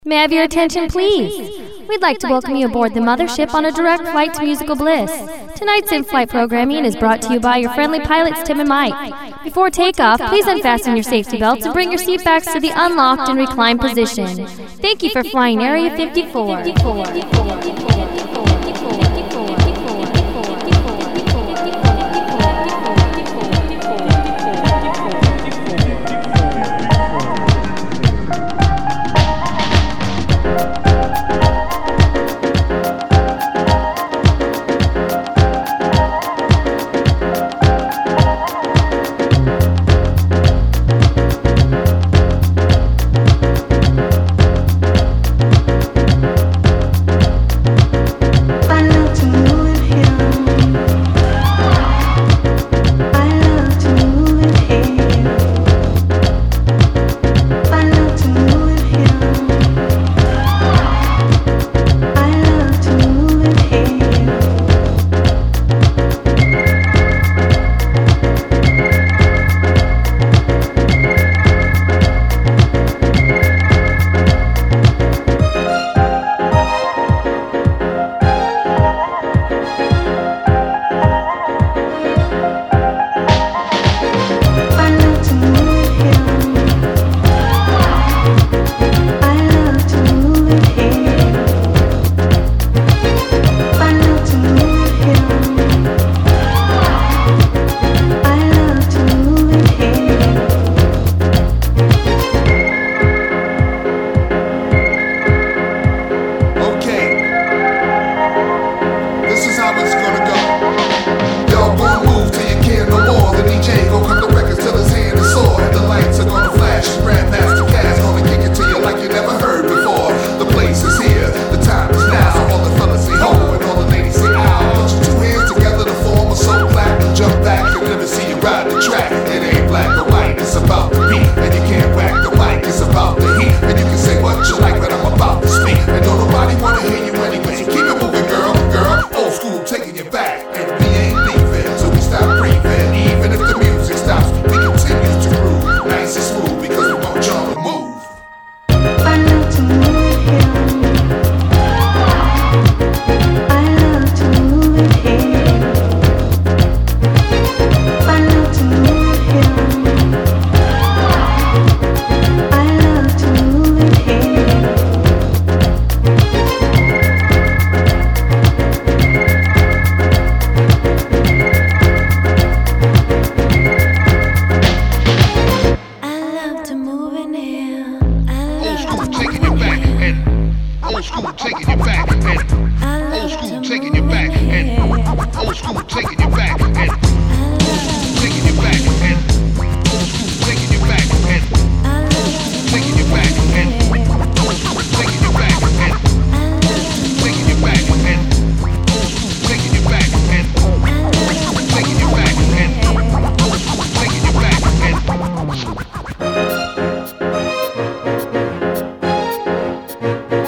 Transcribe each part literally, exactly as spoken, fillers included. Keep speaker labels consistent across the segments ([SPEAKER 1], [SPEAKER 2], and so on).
[SPEAKER 1] May I have your attention, please? We'd like to welcome you aboard the Mothership on a direct flight to musical bliss. Tonight's in-flight programming is brought to you by your friendly pilots, Tim and Mike. Before takeoff, please unfasten your safety belts and bring your seat backs to the unlocked and reclined position. Thank you for flying Area fifty-four.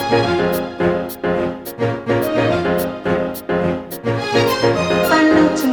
[SPEAKER 2] Find out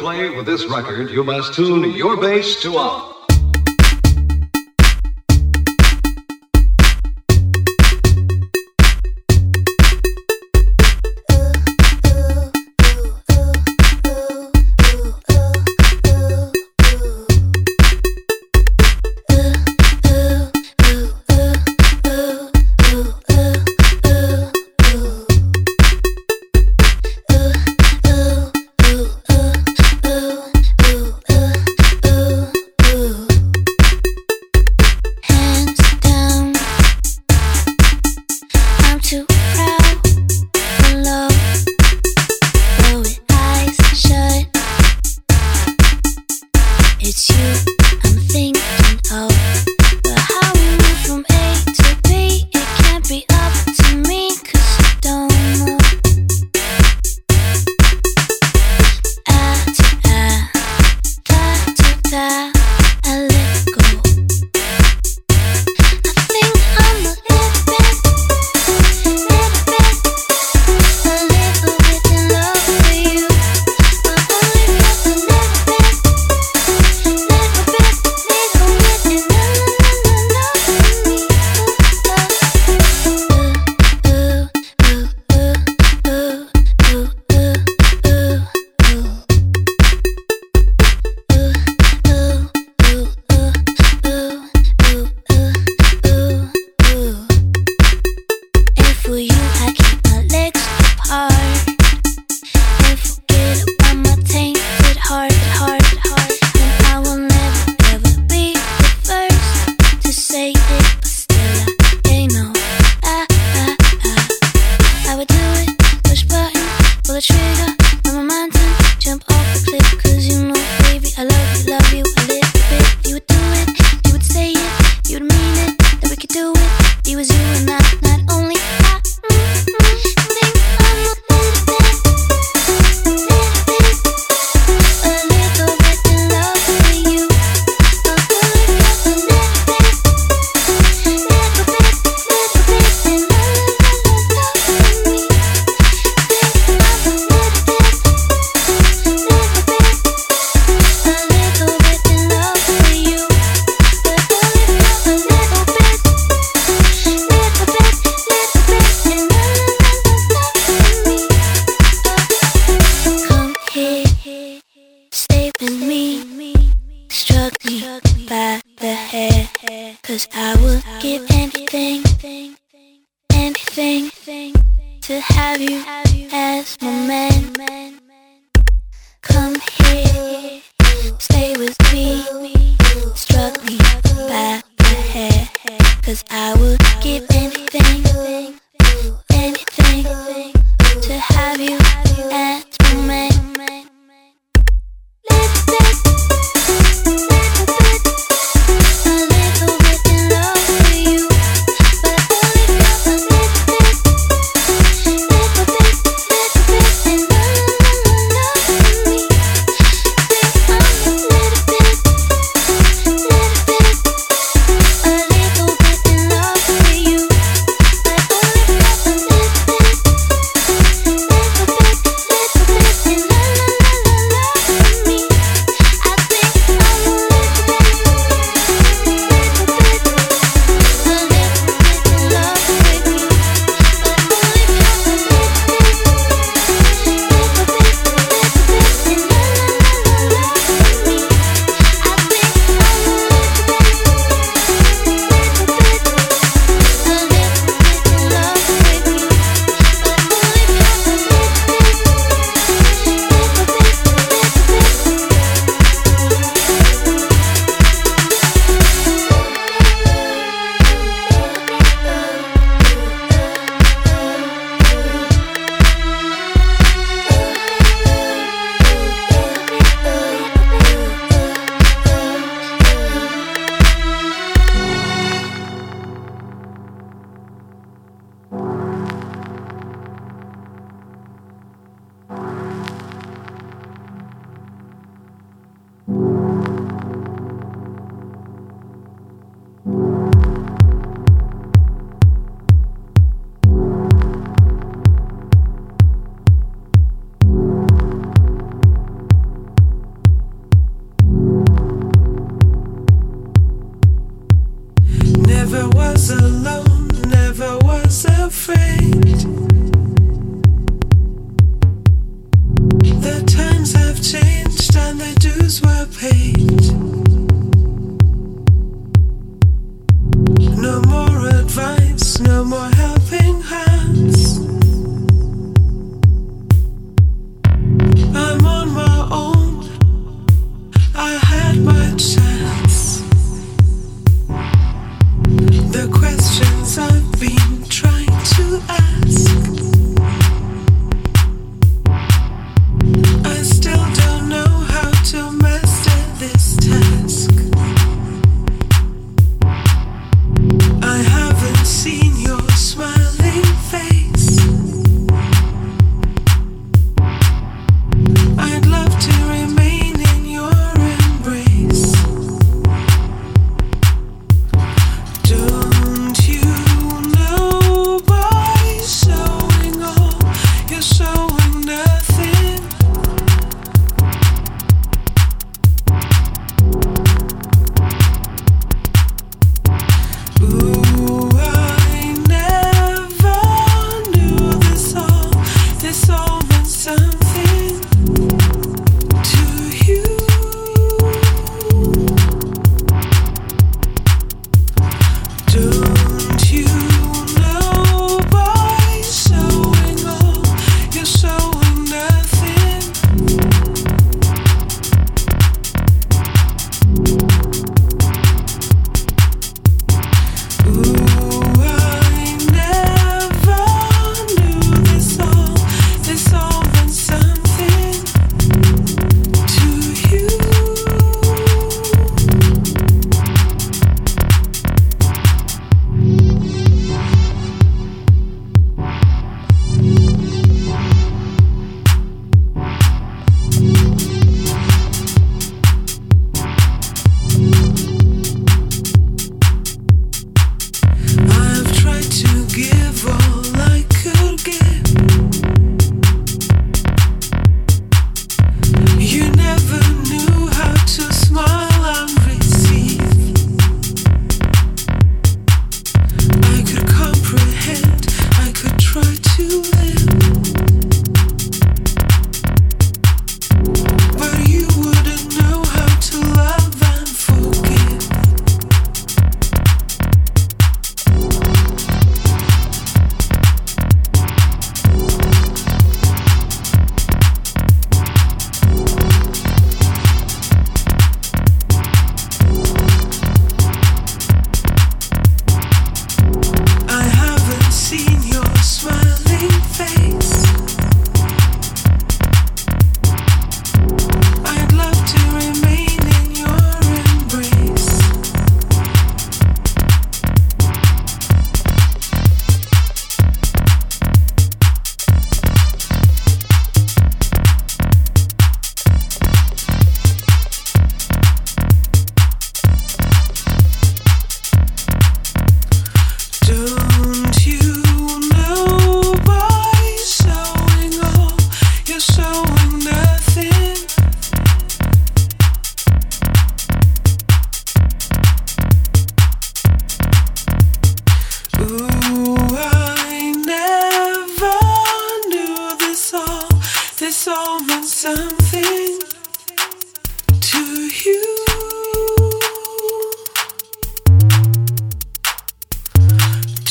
[SPEAKER 2] play with this record, you must tune your bass to up.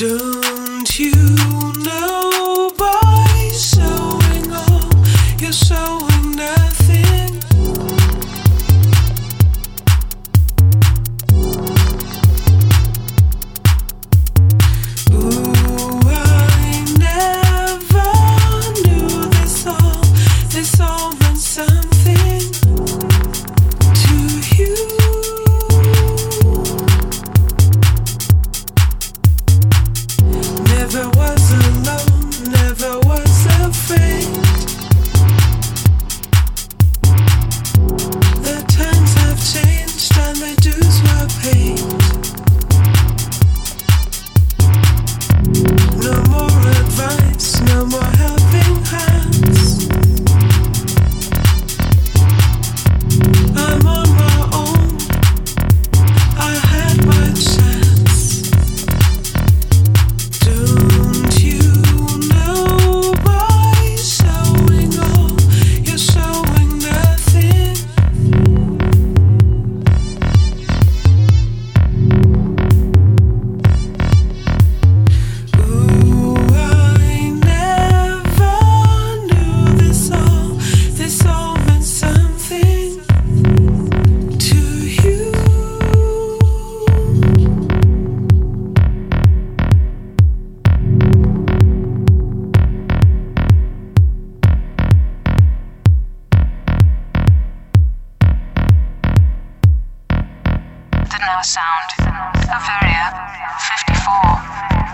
[SPEAKER 3] Don't you know by sowing all, you're sowing nothing. Ooh, I never knew this all, this all meant something to you. Never was alone, never was afraid. The times have changed and the dues were paid. No more advice, no more helping hands. I'm on my own, I had my chance. Don't you know by sowing all, you're sowing nothing? Ooh, I never knew this all, this all meant something to you.
[SPEAKER 4] The now sound of Area fifty-four.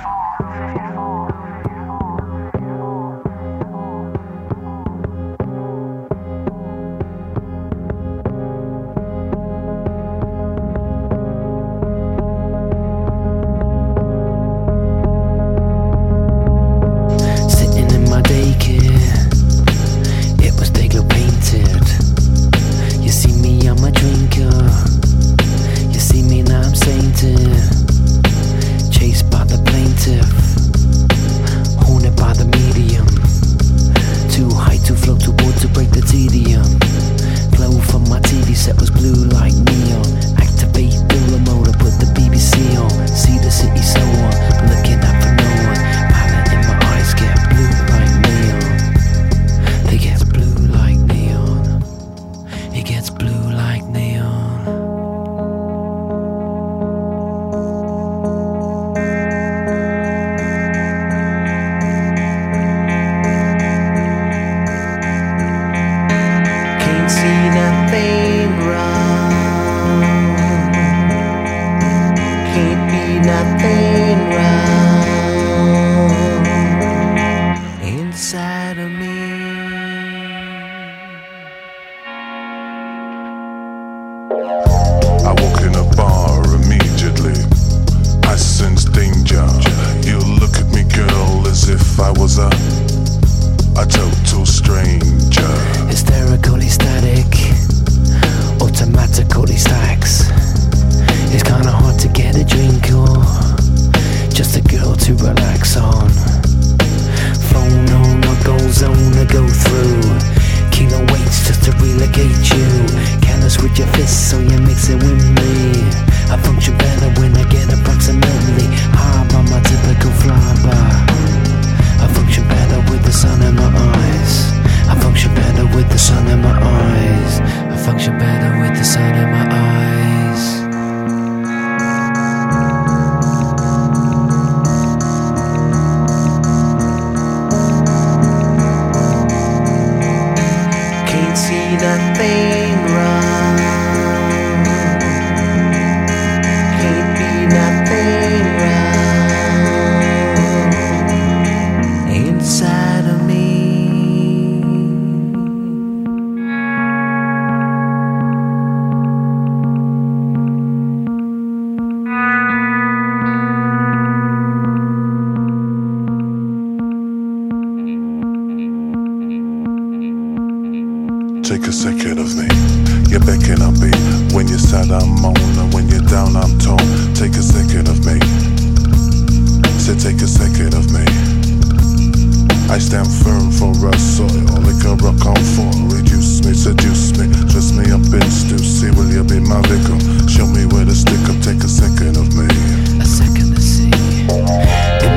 [SPEAKER 5] Sitting in my daycare, it was Dayglow painted. You see me, I'm a drinker. You see me, now I'm sainted. Chased by the plaintiff, haunted by the medium. Too high to float, too bored to break the tedium. Glow from my T V set was blue like neon. Activate builder mode, I put the B B C on. See the city so on, looking up for no one. Palette in my eyes get blue like neon. They get blue like neon. It gets blue like neon. Can't see nothing wrong. Can't be nothing wrong inside of me.
[SPEAKER 6] I walk in a bar immediately. I sense danger. You look at me, girl, as if I was a a total stranger.
[SPEAKER 5] Hysterically static, automatically stacks. It's kinda hard to get a drink or just a girl to relax on. Phone on, a go zone to go through. Kilo weights just to relegate you. Careless with your fists, so you mix it with me. I function better when I get approximately high by my typical flyby. I function better with the sun in my eyes. I function better with the sun in my eyes. I function better with the sun in my eyes. Can't see nothing wrong. Can't be nothing wrong inside of me.
[SPEAKER 6] Take a second of me. You're becking up me. When you're sad, I'm moan, and when you're down, I'm torn. Take a second of me. Say, take a second of me. I stand firm for a soil, like a rock on for. Reduce me, seduce me, dress me up in stew. See, will you be my victim? Show me where to stick up, take a second of me.
[SPEAKER 5] A second to see.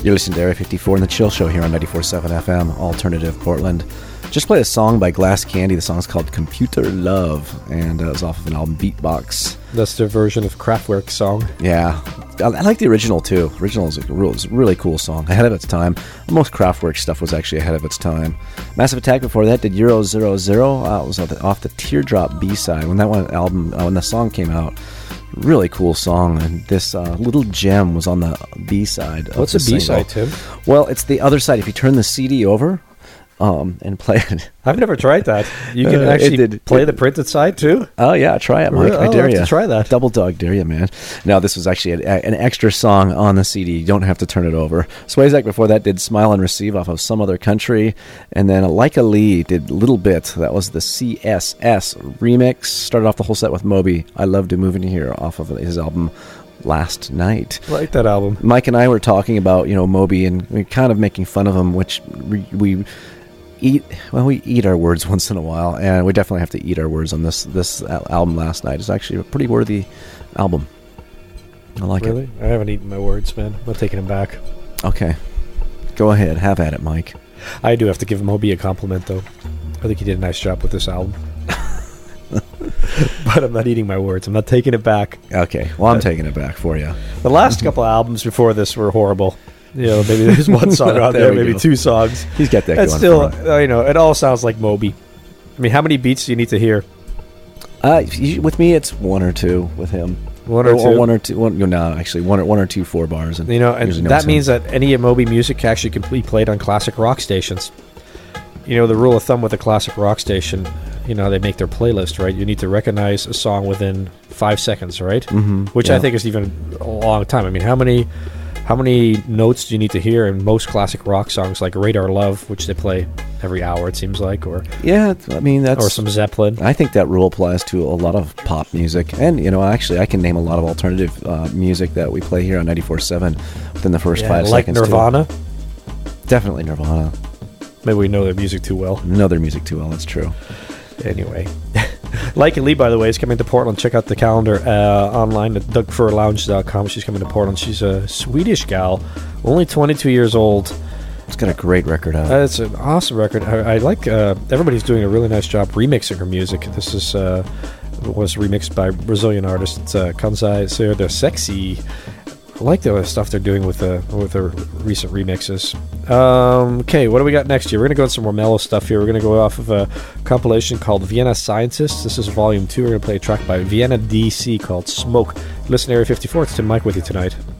[SPEAKER 7] You're listening to Area fifty-four and the Chill Show here on ninety-four point seven F M, Alternative Portland. Just played a song by Glass Candy. The song's called Computer Love, and uh, it was off of an album, Beatbox.
[SPEAKER 8] That's their version of Kraftwerk's song.
[SPEAKER 7] Yeah. I, I like the original, too. The original is a, real, is a really cool song, ahead of its time. Most Kraftwerk stuff was actually ahead of its time. Massive Attack before that did Euro Zero Zero. Uh, it was off the, off the Teardrop B-side. When that one album, uh, when the song came out, really cool song, and this uh, little gem was on the B-side.
[SPEAKER 8] What's the B-side, Tim?
[SPEAKER 7] Well, it's the other side. If you turn the C D over um, and play it.
[SPEAKER 8] I've never tried that. You can
[SPEAKER 7] Uh,
[SPEAKER 8] actually
[SPEAKER 7] it did-
[SPEAKER 8] play the printed side, too?
[SPEAKER 7] Oh, yeah, try it, Mike.
[SPEAKER 8] Really?
[SPEAKER 7] I
[SPEAKER 8] I'll
[SPEAKER 7] dare
[SPEAKER 8] have
[SPEAKER 7] you.
[SPEAKER 8] to try that.
[SPEAKER 7] Double dog dare you, man. Now, this was actually a, an extra song on the C D. You don't have to turn it over. Swayzak before that did Smile and Receive off of Some Other Country. And then Leica Lee did Little Bit. That was the C S S remix. Started off the whole set with Moby. I Love to Move In Here off of his album Last Night.
[SPEAKER 8] I like that album.
[SPEAKER 7] Mike and I were talking about, you know, Moby, and we kind of making fun of him, which we... we eat well we eat our words once in a while, and we definitely have to eat our words on this this album. Last Night is actually a pretty worthy album. I like
[SPEAKER 8] really?
[SPEAKER 7] it.
[SPEAKER 8] I haven't eaten my words, man. I'm taking them back.
[SPEAKER 7] Okay, go ahead, have at it, Mike.
[SPEAKER 8] I do have to give Moby a compliment, though. I think he did a nice job with this album. But I'm not eating my words. I'm not taking it back.
[SPEAKER 7] Okay, well, I'm uh, taking it back for you.
[SPEAKER 8] The last couple of albums before this were horrible. You know, maybe there's one song out there, there maybe go. two songs.
[SPEAKER 7] He's got that.
[SPEAKER 8] It's
[SPEAKER 7] going
[SPEAKER 8] still,
[SPEAKER 7] for him.
[SPEAKER 8] uh, you know, it all sounds like Moby. I mean, how many beats do you need to hear?
[SPEAKER 7] Uh, with me, it's one or two. With him,
[SPEAKER 8] one or, or two,
[SPEAKER 7] or one or two. One, no, actually, one or one or two four bars. And
[SPEAKER 8] you know, and that means
[SPEAKER 7] him.
[SPEAKER 8] that any of Moby music actually can be played on classic rock stations. You know, the rule of thumb with a classic rock station, you know, they make their playlist, right? You need to recognize a song within five seconds, right?
[SPEAKER 7] Mm-hmm.
[SPEAKER 8] Which
[SPEAKER 7] yeah.
[SPEAKER 8] I think is even a long time. I mean, how many how many notes do you need to hear in most classic rock songs, like Radar Love, which they play every hour, it seems like, or
[SPEAKER 7] yeah, I mean that's
[SPEAKER 8] or some Zeppelin.
[SPEAKER 7] I think that rule applies to a lot of pop music, and you know, actually, I can name a lot of alternative uh, music that we play here on ninety-four point seven within the first
[SPEAKER 8] yeah,
[SPEAKER 7] five
[SPEAKER 8] like
[SPEAKER 7] seconds.
[SPEAKER 8] Like Nirvana.
[SPEAKER 7] Too. Definitely Nirvana.
[SPEAKER 8] Maybe we know their music too well.
[SPEAKER 7] Know their music too well, that's true.
[SPEAKER 8] Anyway. Leica Lee, by the way, is coming to Portland. Check out the calendar uh, online at doug fur lounge dot com. She's coming to Portland. She's a Swedish gal, only twenty-two years old.
[SPEAKER 7] It's got a great record out.
[SPEAKER 8] Uh, it's an awesome record. I, I like, uh, everybody's doing a really nice job remixing her music. This is uh, was remixed by Brazilian artist uh, Kansai Ser Sexy. I like the stuff they're doing with the with their recent remixes. Um, okay, what do we got next here? We're going to go on some more mellow stuff here. We're going to go off of a compilation called Vienna Scientists. This is volume two. We're going to play a track by Vienna D C called Smoke. Listen to Area fifty-four. It's Tim Mike with you tonight.